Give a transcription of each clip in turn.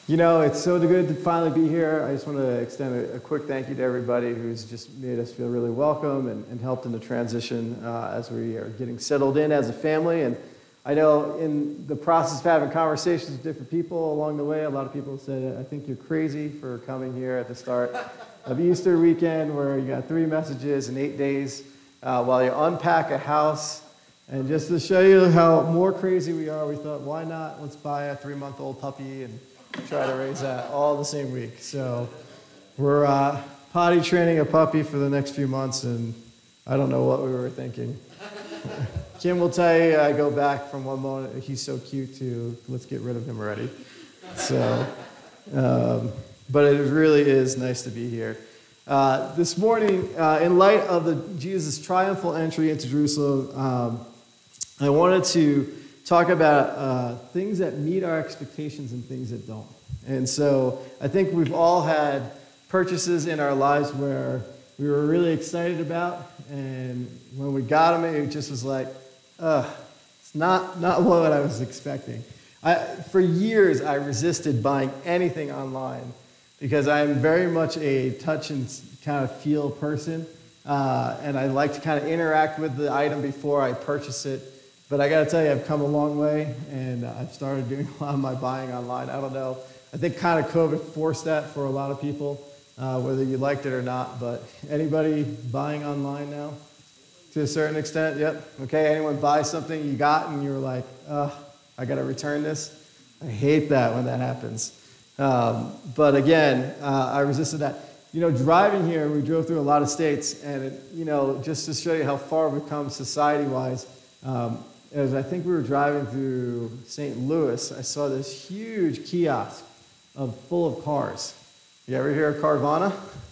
It's so good to finally be here. I just want to extend a quick thank you to everybody who's just made us feel really welcome and helped in the transition as we are getting settled in as a family. And I know in the process of having conversations with different people along the way, a lot of people said, I think you're crazy for coming here at the start of Easter weekend where you got 3 messages in 8 days while you unpack a house. And just to show you how more crazy we are, we thought, why not? Let's buy a 3-month-old puppy and try to raise that all the same week. So we're potty training a puppy for the next few months, and I don't know what we were thinking. Kim will tell you I go back from one moment, he's so cute, to let's get rid of him already. So, but it really is nice to be here. This morning, in light of Jesus' triumphal entry into Jerusalem, I wanted to talk about things that meet our expectations and things that don't. And so I think we've all had purchases in our lives where we were really excited about, and when we got them, it just was like, it's not what I was expecting. For years, I resisted buying anything online because I'm very much a touch and kind of feel person, and I like to kind of interact with the item before I purchase it. But I got to tell you, I've come a long way, and I've started doing a lot of my buying online. I don't know. I think kind of COVID forced that for a lot of people, whether you liked it or not. But anybody buying online now? To a certain extent? Yep. Okay, anyone buy something you got and you're like, I got to return this? I hate that when that happens. But again, I resisted that. Driving here, we drove through a lot of states, and just to show you how far we've come society-wise, as I think we were driving through St. Louis, I saw this huge kiosk full of cars. You ever hear of Carvana?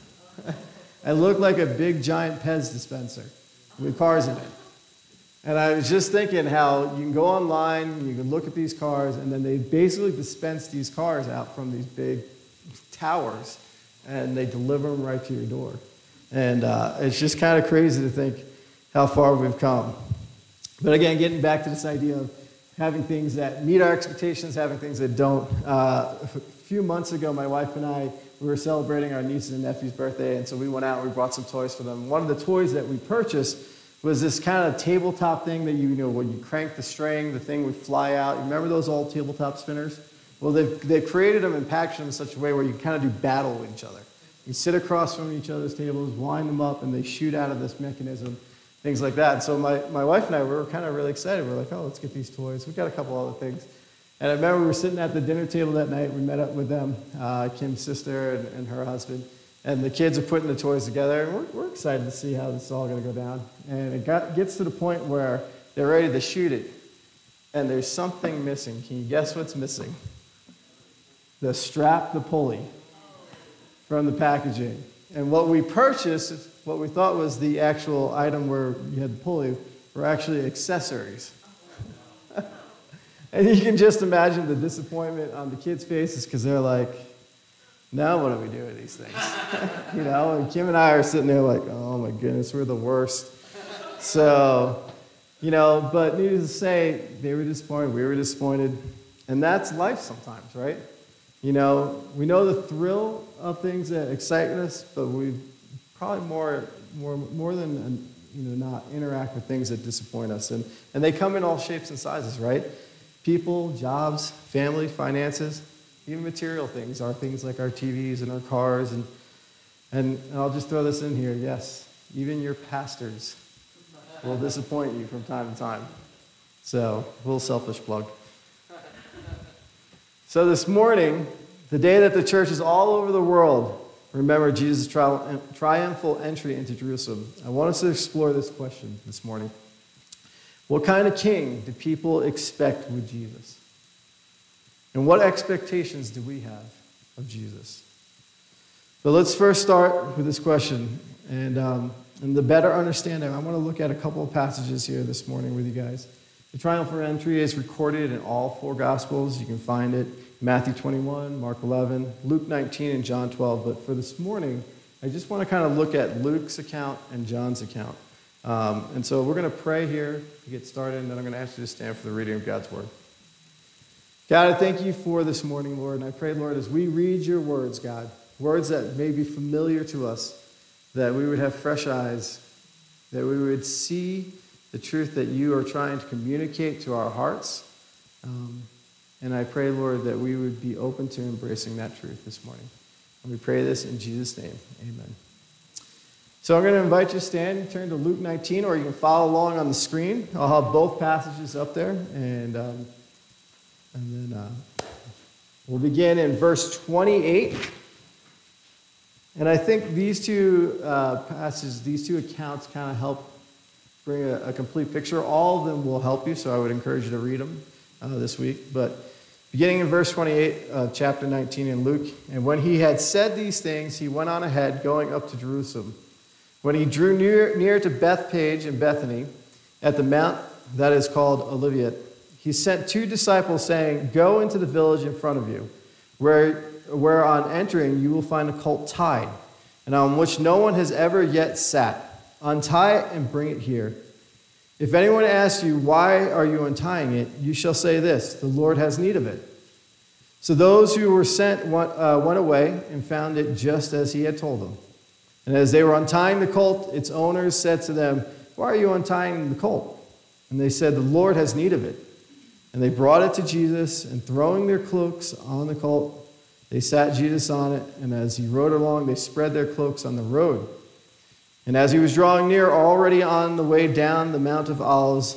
It looked like a big giant Pez dispenser with cars in it. And I was just thinking how you can go online, you can look at these cars, and then they basically dispense these cars out from these big towers, and they deliver them right to your door. And it's just kind of crazy to think how far we've come. But again, getting back to this idea of having things that meet our expectations, having things that don't. A few months ago, my wife and I, we were celebrating our niece and nephew's birthday, and so we went out and we brought some toys for them. One of the toys that we purchased was this kind of tabletop thing that when you crank the string, the thing would fly out. You remember those old tabletop spinners? Well, they've created them and packaged them in such a way where you kind of do battle with each other. You sit across from each other's tables, wind them up, and they shoot out of this mechanism. Things like that. And so my wife and I, we were kind of really excited. We were like, let's get these toys. We've got a couple other things. And I remember we were sitting at the dinner table that night. We met up with them, Kim's sister and her husband. And the kids are putting the toys together. And we're excited to see how this is all going to go down. And it gets to the point where they're ready to shoot it. And there's something missing. Can you guess what's missing? The strap, the pulley from the packaging. And what we purchased, what we thought was the actual item where you had the pulley, were actually accessories. And you can just imagine the disappointment on the kids' faces because they're like, now what do we do with these things? And Kim and I are sitting there like, oh my goodness, we're the worst. So, but needless to say, they were disappointed, we were disappointed. And that's life sometimes, right? We know the thrill of things that excite us, but we probably more than not interact with things that disappoint us, and they come in all shapes and sizes, right? People, jobs, family, finances, even material things, are things like our TVs and our cars, and I'll just throw this in here. Yes, even your pastors will disappoint you from time to time. So, a little selfish plug. So this morning, the day that the church is all over the world, remember Jesus' triumphal entry into Jerusalem. I want us to explore this question this morning. What kind of king do people expect with Jesus? And what expectations do we have of Jesus? But let's first start with this question. And to better understand it, I want to look at a couple of passages here this morning with you guys. The triumphal entry is recorded in all 4 Gospels. You can find it Matthew 21, Mark 11, Luke 19, and John 12. But for this morning, I just want to kind of look at Luke's account and John's account. And so we're going to pray here to get started, and then I'm going to ask you to stand for the reading of God's Word. God, I thank you for this morning, Lord, and I pray, Lord, as we read your words, God, words that may be familiar to us, that we would have fresh eyes, that we would see the truth that you are trying to communicate to our hearts. And I pray, Lord, that we would be open to embracing that truth this morning. And we pray this in Jesus' name. Amen. So I'm going to invite you to stand and turn to Luke 19, or you can follow along on the screen. I'll have both passages up there, and then we'll begin in verse 28. And I think these two passages, these two accounts kind of help bring a complete picture. All of them will help you, so I would encourage you to read them this week. But beginning in verse 28 of chapter 19 in Luke, and when he had said these things, he went on ahead, going up to Jerusalem. When he drew near to Bethphage and Bethany, at the mount that is called Olivet, he sent 2 disciples, saying, "Go into the village in front of you, where on entering you will find a colt tied, and on which no one has ever yet sat. Untie it and bring it here. If anyone asks you, 'Why are you untying it?' you shall say this, 'The Lord has need of it.'" So those who were sent went away and found it just as he had told them. And as they were untying the colt, its owners said to them, "Why are you untying the colt?" And they said, "The Lord has need of it." And they brought it to Jesus, and throwing their cloaks on the colt, they sat Jesus on it, and as he rode along, they spread their cloaks on the road. And as he was drawing near, already on the way down the Mount of Olives,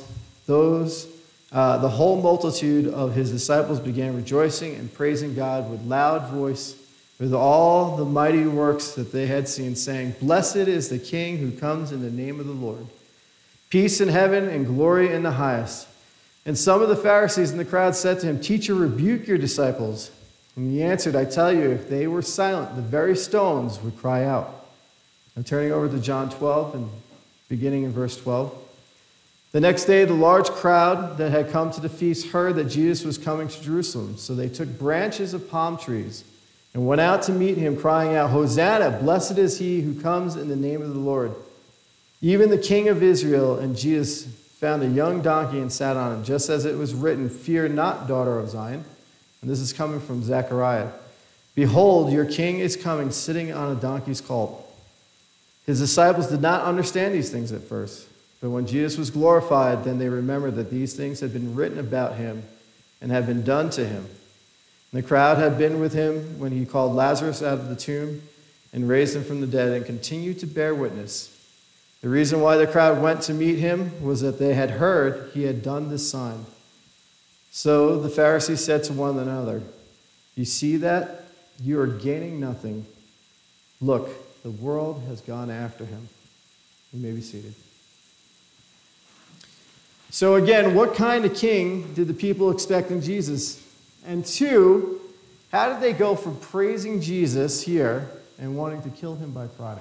the whole multitude of his disciples began rejoicing and praising God with loud voice, with all the mighty works that they had seen, saying, "Blessed is the King who comes in the name of the Lord. Peace in heaven and glory in the highest." And some of the Pharisees in the crowd said to him, "Teacher, rebuke your disciples." And he answered, "I tell you, if they were silent, the very stones would cry out." I'm turning over to John 12 and beginning in verse 12. The next day, the large crowd that had come to the feast heard that Jesus was coming to Jerusalem. So they took branches of palm trees and went out to meet him, crying out, "Hosanna, blessed is he who comes in the name of the Lord, even the King of Israel." And Jesus found a young donkey and sat on it, just as it was written, "Fear not, daughter of Zion." And this is coming from Zechariah. "Behold, your king is coming, sitting on a donkey's colt." His disciples did not understand these things at first, but when Jesus was glorified, then they remembered that these things had been written about him and had been done to him. And the crowd had been with him when he called Lazarus out of the tomb and raised him from the dead, and continued to bear witness. The reason why the crowd went to meet him was that they had heard he had done this sign. So the Pharisees said to one another, "You see that? You are gaining nothing. Look, the world has gone after him." You may be seated. So again, what kind of king did the people expect in Jesus? And 2, how did they go from praising Jesus here and wanting to kill him by Friday?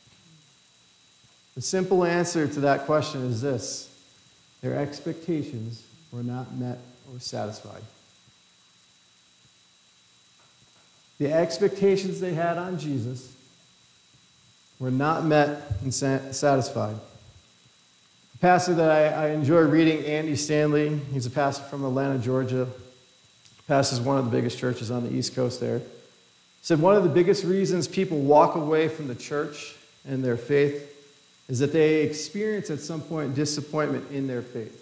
The simple answer to that question is this: their expectations were not met or satisfied. The expectations they had on Jesus were not met and satisfied. A pastor that I enjoy reading, Andy Stanley, he's a pastor from Atlanta, Georgia, pastors one of the biggest churches on the East Coast there, said one of the biggest reasons people walk away from the church and their faith is that they experience at some point disappointment in their faith.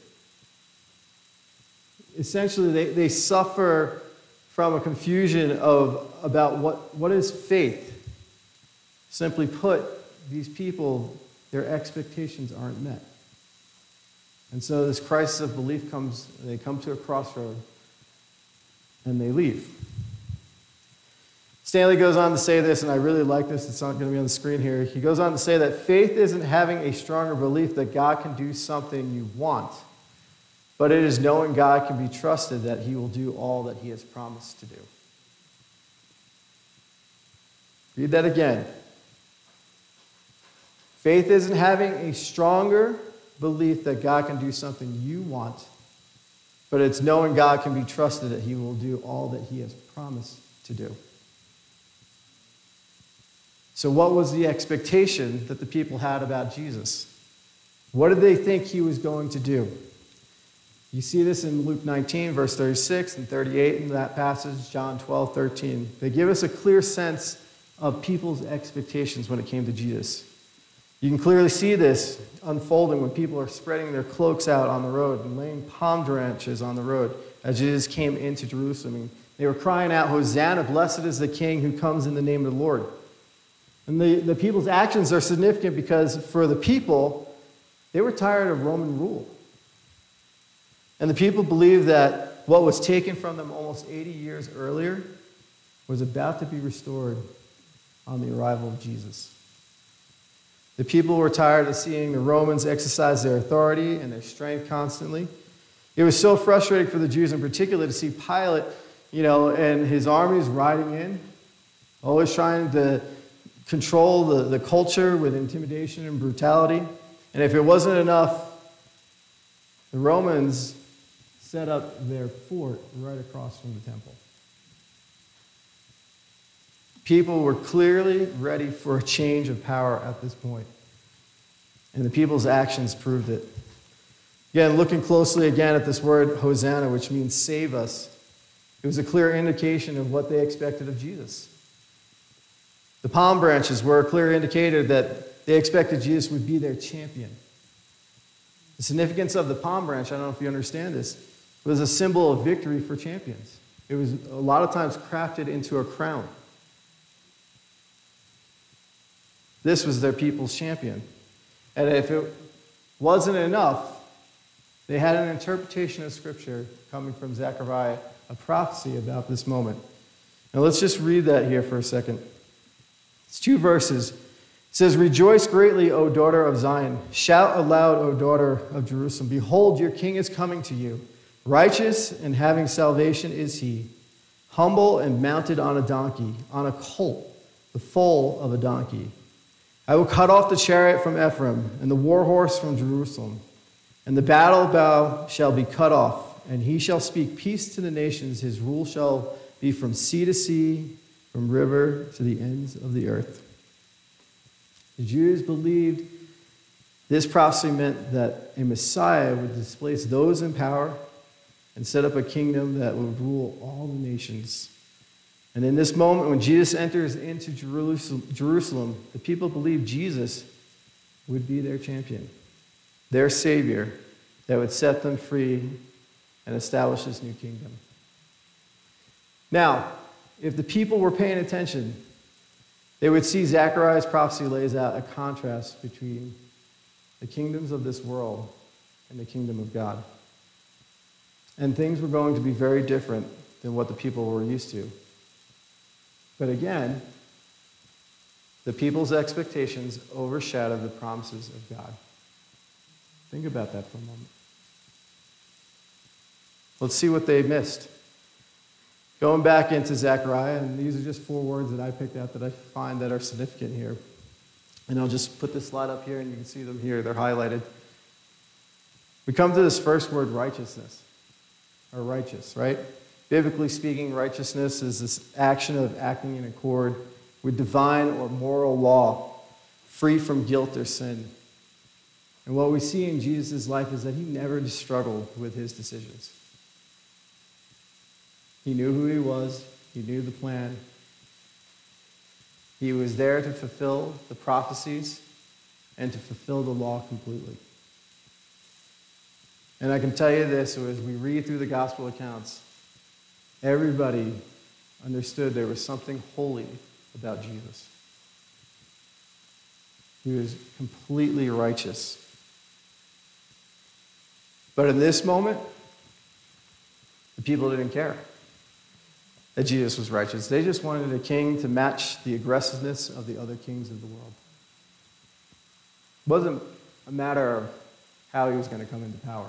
Essentially, they suffer from a confusion about what is faith. Simply put, these people, their expectations aren't met. And so this crisis of belief comes, they come to a crossroad, and they leave. Stanley goes on to say this, and I really like this. It's not going to be on the screen here. He goes on to say that faith isn't having a stronger belief that God can do something you want, but it is knowing God can be trusted that he will do all that he has promised to do. Read that again. Faith isn't having a stronger belief that God can do something you want, but it's knowing God can be trusted that he will do all that he has promised to do. So what was the expectation that the people had about Jesus? What did they think he was going to do? You see this in Luke 19, verse 36 and 38 in that passage, John 12, 13. They give us a clear sense of people's expectations when it came to Jesus. You can clearly see this unfolding when people are spreading their cloaks out on the road and laying palm branches on the road as Jesus came into Jerusalem. And they were crying out, "Hosanna, blessed is the King who comes in the name of the Lord." And the people's actions are significant because for the people, they were tired of Roman rule. And the people believed that what was taken from them almost 80 years earlier was about to be restored on the arrival of Jesus. The people were tired of seeing the Romans exercise their authority and their strength constantly. It was so frustrating for the Jews in particular to see Pilate, and his armies riding in, always trying to control the culture with intimidation and brutality. And if it wasn't enough, the Romans set up their fort right across from the temple. People were clearly ready for a change of power at this point. And the people's actions proved it. Again, looking closely again at this word Hosanna, which means save us, it was a clear indication of what they expected of Jesus. The palm branches were a clear indicator that they expected Jesus would be their champion. The significance of the palm branch, I don't know if you understand this, was a symbol of victory for champions. It was a lot of times crafted into a crown. This was their people's champion. And if it wasn't enough, they had an interpretation of Scripture coming from Zechariah, a prophecy about this moment. Now let's just read that here for a second. It's 2 verses. It says, "Rejoice greatly, O daughter of Zion. Shout aloud, O daughter of Jerusalem. Behold, your king is coming to you. Righteous and having salvation is he, humble and mounted on a donkey, on a colt, the foal of a donkey. I will cut off the chariot from Ephraim and the war horse from Jerusalem. And the battle bow shall be cut off, and he shall speak peace to the nations. His rule shall be from sea to sea, from river to the ends of the earth." The Jews believed this prophecy meant that a Messiah would displace those in power and set up a kingdom that would rule all the nations. And in this moment, when Jesus enters into Jerusalem, the people believed Jesus would be their champion, their Savior that would set them free and establish this new kingdom. Now, if the people were paying attention, they would see Zechariah's prophecy lays out a contrast between the kingdoms of this world and the kingdom of God. And things were going to be very different than what the people were used to. But again, the people's expectations overshadowed the promises of God. Think about that for a moment. Let's see what they missed. Going back into Zechariah, and these are just 4 words that I picked out that I find that are significant here. And I'll just put this slide up here, and you can see them here. They're highlighted. We come to this first word, righteousness, or righteous, right? Biblically speaking, righteousness is this action of acting in accord with divine or moral law, free from guilt or sin. And what we see in Jesus' life is that he never struggled with his decisions. He knew who he was. He knew the plan. He was there to fulfill the prophecies and to fulfill the law completely. And I can tell you this, as we read through the gospel accounts, everybody understood there was something holy about Jesus. He was completely righteous. But in this moment, the people didn't care that Jesus was righteous. They just wanted a king to match the aggressiveness of the other kings of the world. It wasn't a matter of how he was going to come into power.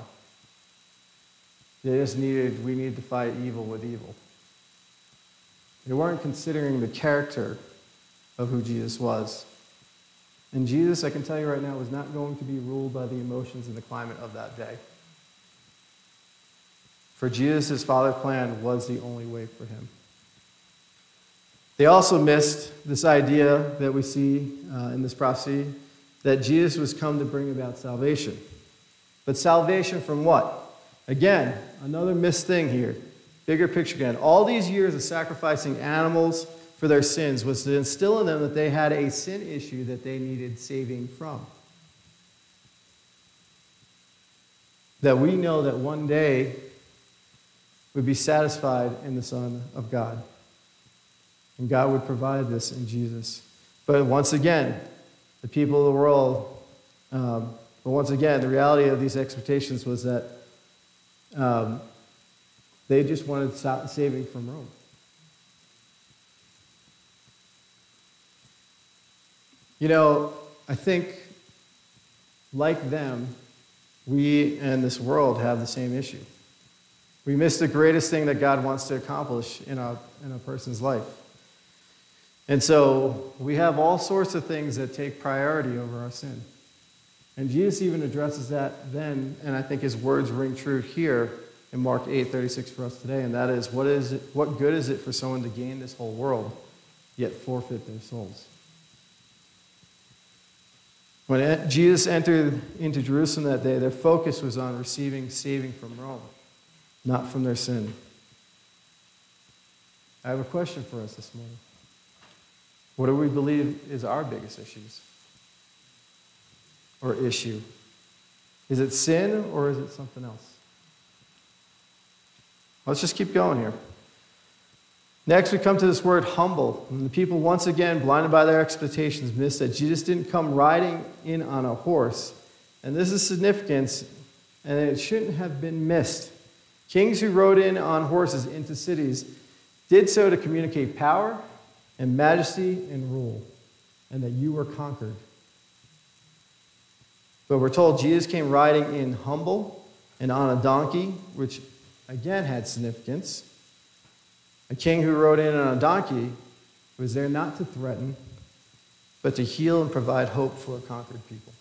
We needed to fight evil with evil. They weren't considering the character of who Jesus was. And Jesus, I can tell you right now, was not going to be ruled by the emotions and the climate of that day. For Jesus, his Father's plan was the only way for him. They also missed this idea that we see in this prophecy that Jesus was come to bring about salvation. But salvation from what? Again, another missed thing here. Bigger picture again. All these years of sacrificing animals for their sins was to instill in them that they had a sin issue that they needed saving from. That we know that one day would be satisfied in the Son of God. And God would provide this in Jesus. But once again, the people of the world, the reality of these expectations was that they just wanted saving from Rome. You know, I think, like them, we and this world have the same issue. We miss the greatest thing that God wants to accomplish in a person's life. And so we have all sorts of things that take priority over our sin. And Jesus even addresses that then, and I think his words ring true here in Mark 8:36 for us today, and that is, what good is it for someone to gain this whole world, yet forfeit their souls? When Jesus entered into Jerusalem that day, their focus was on receiving saving from Rome, not from their sin. I have a question for us this morning. What do we believe is our biggest issue? Is it sin or is it something else? Let's just keep going here. Next, we come to this word humble. And the people, once again, blinded by their expectations, missed that Jesus didn't come riding in on a horse. And this is significant, and it shouldn't have been missed. Kings who rode in on horses into cities did so to communicate power and majesty and rule, and that you were conquered. But we're told Jesus came riding in humble and on a donkey, which again had significance. A king who rode in on a donkey was there not to threaten, but to heal and provide hope for a conquered people.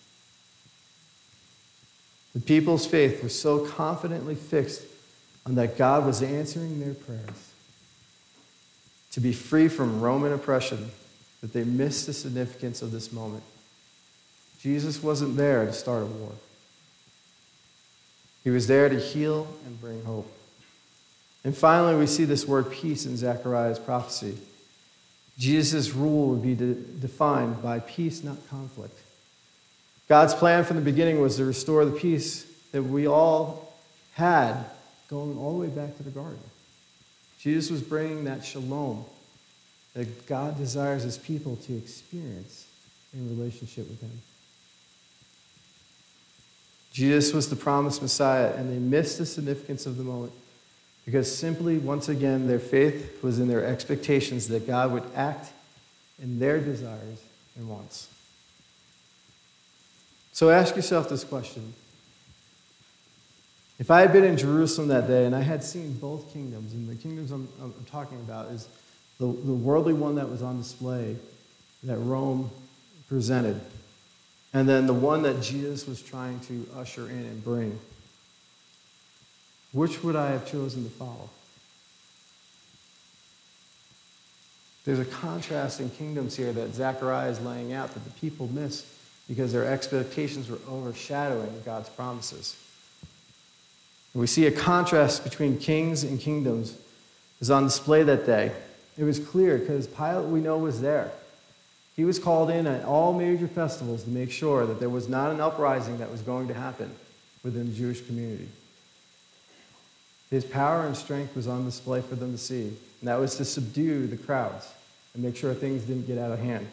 The people's faith was so confidently fixed on that God was answering their prayers to be free from Roman oppression that they missed the significance of this moment. Jesus wasn't there to start a war. He was there to heal and bring hope. And finally, we see this word peace in Zechariah's prophecy. Jesus' rule would be defined by peace, not conflict. God's plan from the beginning was to restore the peace that we all had going all the way back to the garden. Jesus was bringing that shalom that God desires his people to experience in relationship with him. Jesus was the promised Messiah, and they missed the significance of the moment because simply, once again, their faith was in their expectations that God would act in their desires and wants. So ask yourself this question. If I had been in Jerusalem that day and I had seen both kingdoms, and the kingdoms I'm talking about is the worldly one that was on display that Rome presented, and then the one that Jesus was trying to usher in and bring, which would I have chosen to follow? There's a contrast in kingdoms here that Zechariah is laying out that the people missed because their expectations were overshadowing God's promises. We see a contrast between kings and kingdoms is on display that day. It was clear because Pilate, we know, was there. He was called in at all major festivals to make sure that there was not an uprising that was going to happen within the Jewish community. His power and strength was on display for them to see, and that was to subdue the crowds and make sure things didn't get out of hand.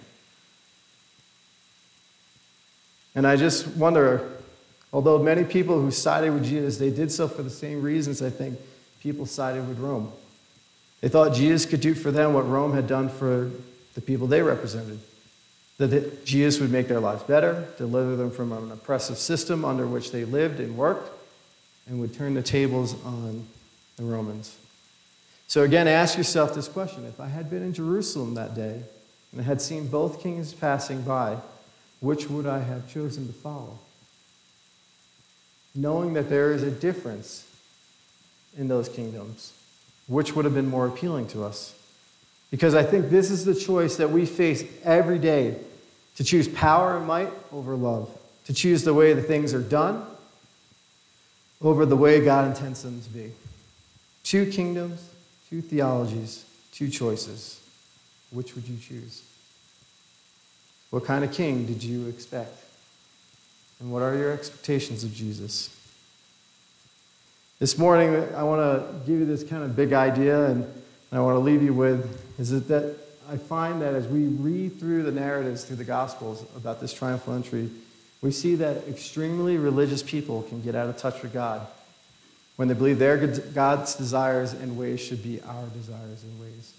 And I just wonder, although many people who sided with Jesus, they did so for the same reasons I think people sided with Rome. They thought Jesus could do for them what Rome had done for the people they represented. That Jesus would make their lives better, deliver them from an oppressive system under which they lived and worked, and would turn the tables on the Romans. So again, ask yourself this question. If I had been in Jerusalem that day and I had seen both kings passing by, which would I have chosen to follow? Knowing that there is a difference in those kingdoms, which would have been more appealing to us? Because I think this is the choice that we face every day, to choose power and might over love, to choose the way the things are done over the way God intends them to be. 2 kingdoms, 2 theologies, 2 choices. Which would you choose? What kind of king did you expect? And what are your expectations of Jesus? This morning, I want to give you this kind of big idea, and I want to leave you with, is that I find that as we read through the narratives through the Gospels about this triumphal entry, we see that extremely religious people can get out of touch with God when they believe their God's desires and ways should be our desires and ways.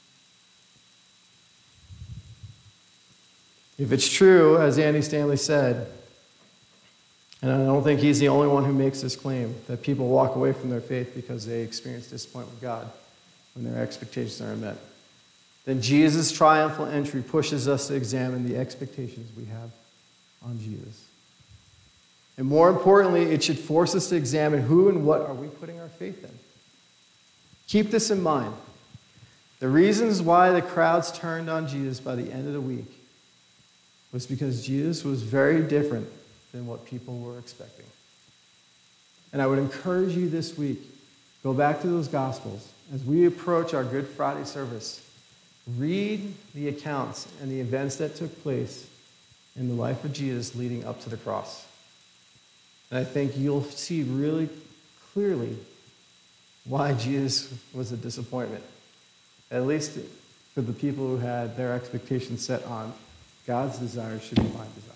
If it's true, as Andy Stanley said, and I don't think he's the only one who makes this claim, that people walk away from their faith because they experience disappointment with God when their expectations aren't met, then Jesus' triumphal entry pushes us to examine the expectations we have on Jesus. And more importantly, it should force us to examine who and what are we putting our faith in. Keep this in mind. The reasons why the crowds turned on Jesus by the end of the week was because Jesus was very different than what people were expecting. And I would encourage you this week, go back to those Gospels. As we approach our Good Friday service, read the accounts and the events that took place in the life of Jesus leading up to the cross. And I think you'll see really clearly why Jesus was a disappointment, at least for the people who had their expectations set on God's desires should be my desires.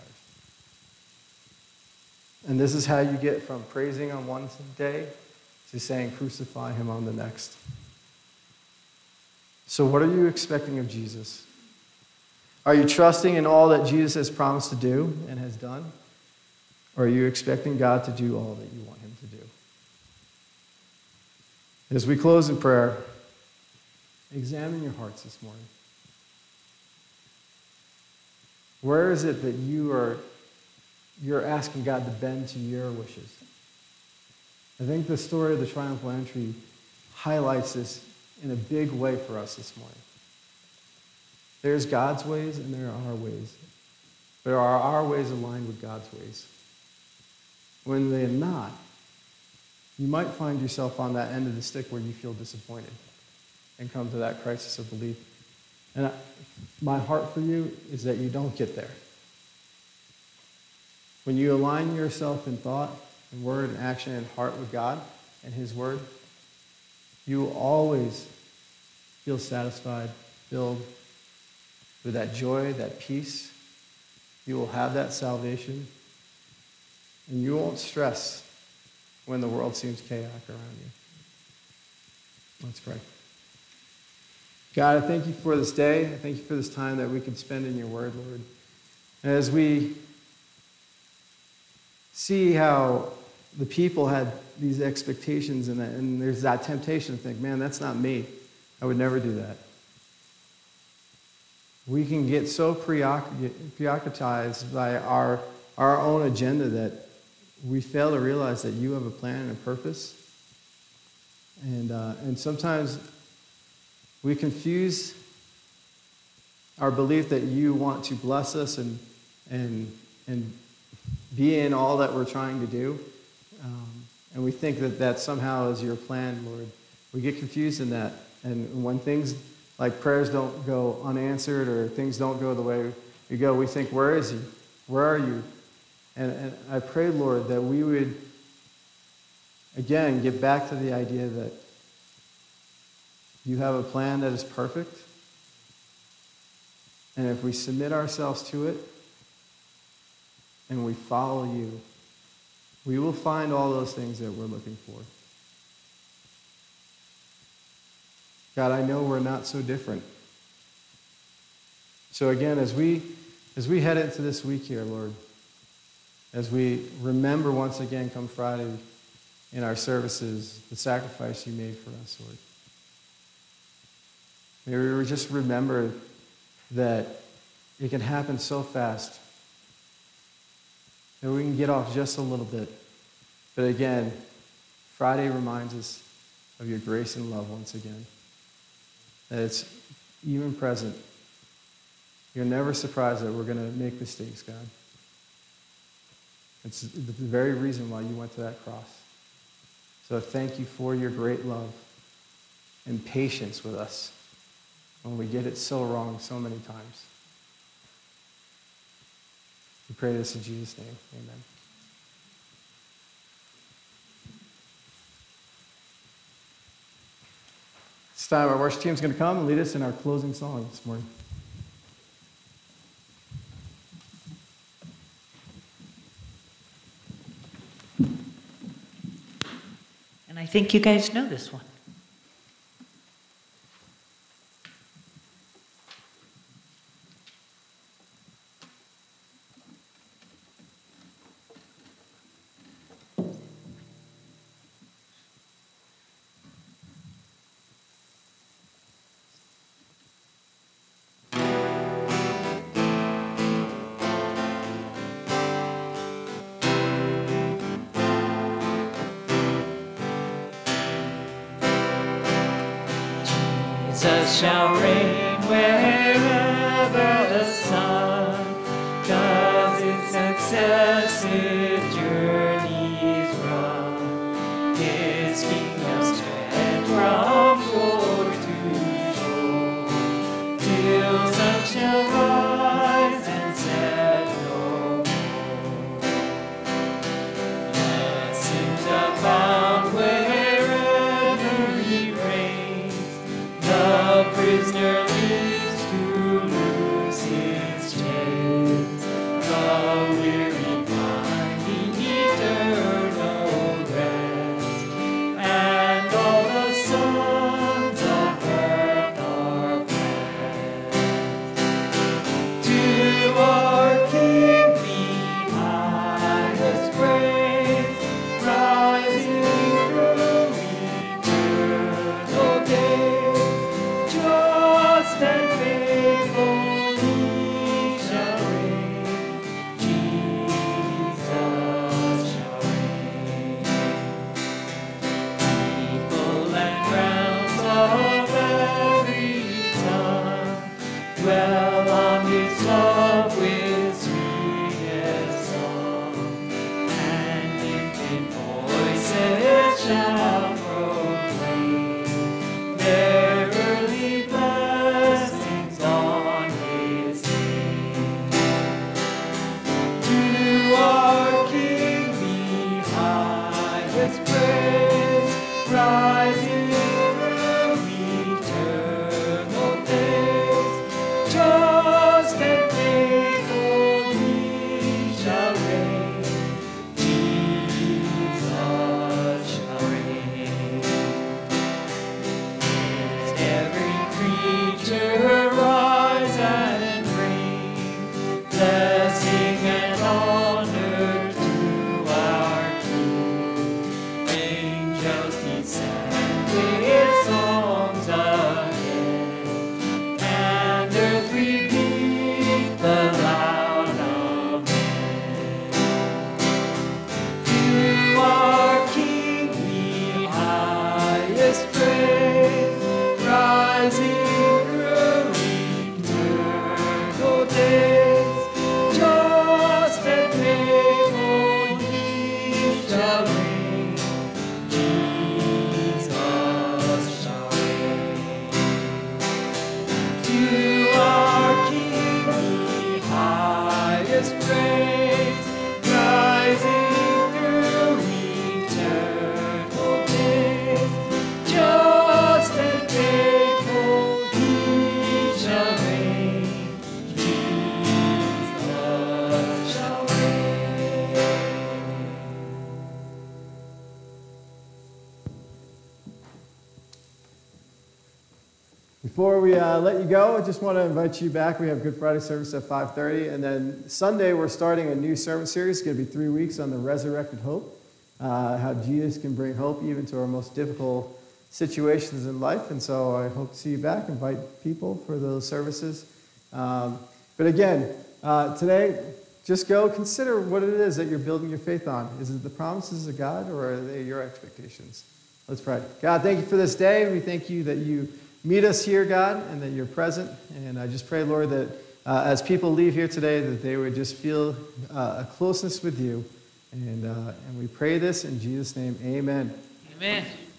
And this is how you get from praising on one day to saying crucify him on the next. So what are you expecting of Jesus? Are you trusting in all that Jesus has promised to do and has done? Or are you expecting God to do all that you want him to do? As we close in prayer, examine your hearts this morning. Where is it that you're asking God to bend to your wishes? I think the story of the triumphal entry highlights this in a big way for us this morning. There's God's ways and there are our ways. But are our ways aligned with God's ways? When they're not, you might find yourself on that end of the stick where you feel disappointed and come to that crisis of belief. And my heart for you is that you don't get there. When you align yourself in thought and word and action and heart with God and his word, you will always feel satisfied, filled with that joy, that peace. You will have that salvation. And you won't stress when the world seems chaotic around you. Let's pray. God, I thank you for this day. I thank you for this time that we can spend in your word, Lord. And as we see how the people had these expectations and there's that temptation to think, man, that's not me. I would never do that. We can get so preoccupied by our own agenda that we fail to realize that you have a plan and a purpose. And sometimes we confuse our belief that you want to bless us and be in all that we're trying to do. And we think that somehow is your plan, Lord. We get confused in that. And when things like prayers don't go unanswered or things don't go the way we go, we think, where is he? Where are you? And I pray, Lord, that we would, again, get back to the idea that you have a plan that is perfect. And if we submit ourselves to it and we follow you, we will find all those things that we're looking for. God, I know we're not so different. So again, as we head into this week here, Lord, as we remember once again come Friday in our services, the sacrifice you made for us, Lord. May we just remember that it can happen so fast that we can get off just a little bit. But again, Friday reminds us of your grace and love once again. That it's even present. You're never surprised that we're going to make mistakes, God. It's the very reason why you went to that cross. So thank you for your great love and patience with us when we get it so wrong so many times. We pray this in Jesus' name. Amen. It's time our worship team is going to come and lead us in our closing song this morning. And I think you guys know this one. Jesus shall reign wherever the sun does its successive journeys run. His kingdom spread from shore to shore, till sun shall rise and set no more. Blessings abound wherever he reigns. The prisoner lives to loose his chains. The weary finding eternal rest, and all the sons of earth are blessed. To our King be highest praise, rising through eternal days. Just and faithful he shall reign. Jesus shall reign. People and grounds of every tongue dwell on his love with sweetest song, and infant voices shall proclaim their early blessings on his name. To our King be highest praise, rising through eternal days. Just and faithful he shall reign. Jesus shall reign. Every creature rise and reign, blessing and honor to our King. Angels descend with songs again, and earth repeat the loud amen. To our King be highest praise, rising through eternal days. Just and faithful he shall reign. Jesus shall reign. To our King be highest praise, rising through eternal days. Just and faithful he shall reign. Jesus shall reign. Before we let you go, I just want to invite you back. We have Good Friday service at 5:30, and then Sunday we're starting a new sermon series. It's going to be 3 weeks on the resurrected hope, how Jesus can bring hope even to our most difficult situations in life. And so I hope to see you back. Invite people for those services. But again, today, just go consider what it is that you're building your faith on. Is it the promises of God, or are they your expectations? Let's pray. God, thank you for this day. We thank you that you meet us here, God, and that you're present. And I just pray, Lord, that as people leave here today, that they would just feel a closeness with you. And we pray this in Jesus' name. Amen. Amen.